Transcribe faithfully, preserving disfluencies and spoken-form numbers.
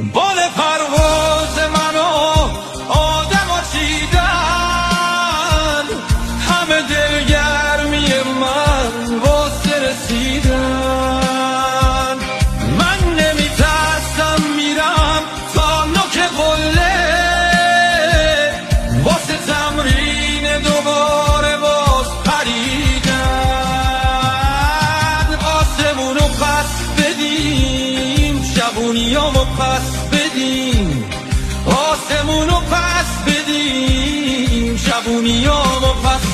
بال پرواز منو آدم چیدن، همه دلگرمی من واسه رسیدن. من نمیترسم میرم تا نوک قله، واسه تمرین دوباره باز پریدن. آسمونو پس بدیم، شبونیامو پس بدیم، آسمونو پس بدیم، شبونیامو پس